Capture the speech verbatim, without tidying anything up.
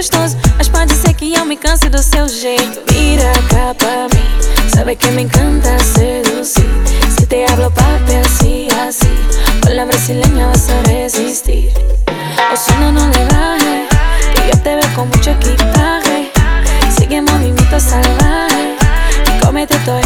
gostoso, mas pode ser que eu me canse do seu jeito. Vira cá pra mim, sabe que me encanta seducir. Si te hablo papi así, así, con la brasileña vas a resistir. O si no, no le baje, que yo te veo con mucho equipaje. Sigue movimiento salvaje y cómete todo